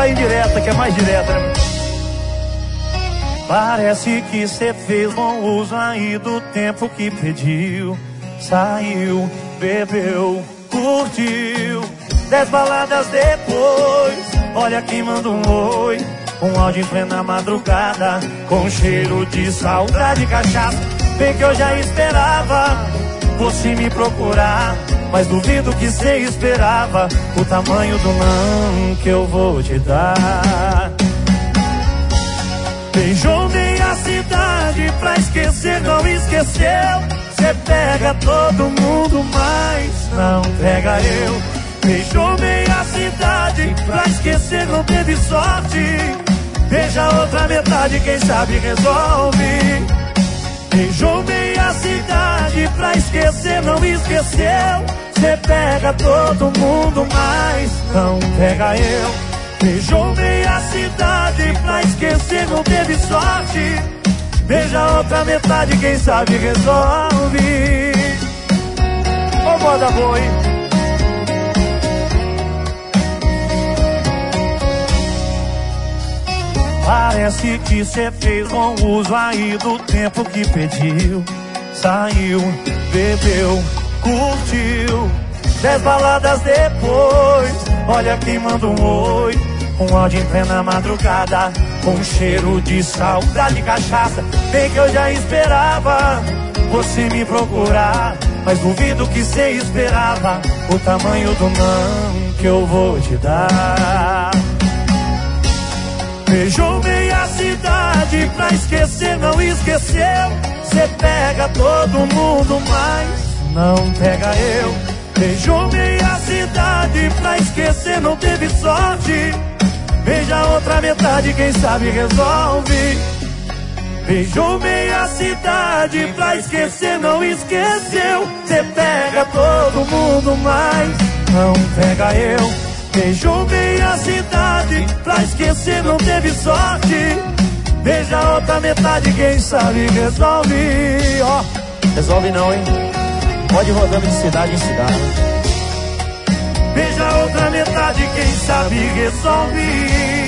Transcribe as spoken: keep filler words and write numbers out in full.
a indireta, que é mais direta, né? Parece que cê fez bom uso aí do tempo que pediu. Saiu, bebeu, curtiu. Dez baladas depois, olha quem manda um oi. Um áudio em plena madrugada, com cheiro de saudade e cachaça. Bem que eu já esperava você me procurar, mas duvido que cê esperava o tamanho do não que eu vou te dar. Beijou meia cidade pra esquecer, não esqueceu. Cê pega todo mundo, mas não pega eu. Beijou meia cidade pra esquecer, não teve sorte. Beija outra metade, quem sabe resolve. Beijou meia cidade pra esquecer, não esqueceu. Cê pega todo mundo, mas não pega eu. Beijou meia cidade pra esquecer, não teve sorte. Beija outra metade, quem sabe resolve. Ô moda boa, hein? Parece que cê fez bom uso aí do tempo que pediu. Saiu, bebeu, curtiu. Dez baladas depois, olha quem manda um oi. Um áudio em plena madrugada, com cheiro de saudade e cachaça. Bem que eu já esperava você me procurar, mas duvido que cê esperava o tamanho do não que eu vou te dar. Beijou meia cidade pra esquecer, não esqueceu. Cê pega todo mundo, mas não pega eu. Beijou meia cidade pra esquecer, não teve sorte. Beija outra metade, quem sabe resolve. Beijou meia cidade pra esquecer, não esqueceu. Cê pega todo mundo, mas não pega eu. Beijou meia cidade pra esquecer, não teve sorte. Beija outra metade, quem sabe resolve. Ó, oh, resolve não, hein? Pode ir rodando de cidade em cidade. Beija outra metade, quem sabe resolve.